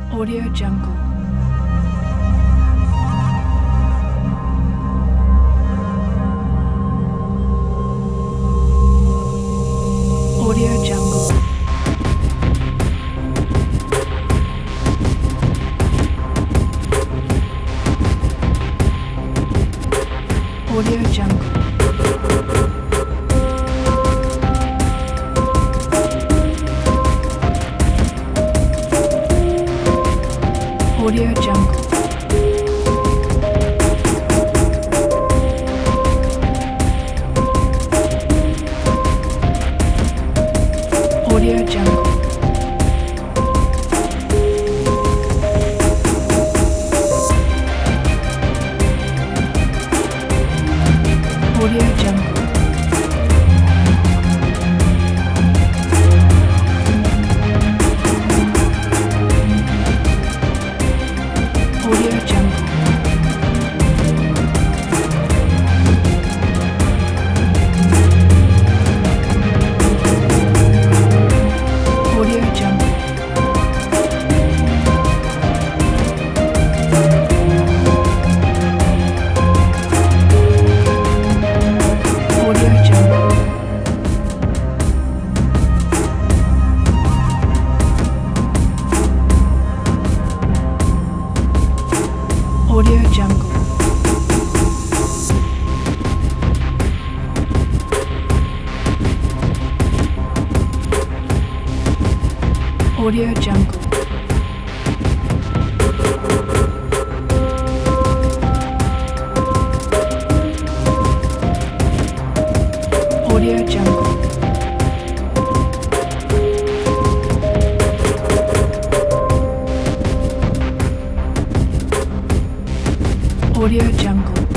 Audio Jungle. Audio Jungle. Audio Jungle. Audio Jungle. Audio Jungle. Audio Jungle. Audio Jungle. Audio Jungle. Audio Jungle. Audio Jungle. Audio Jungle. Audio Jungle. Audio Jungle.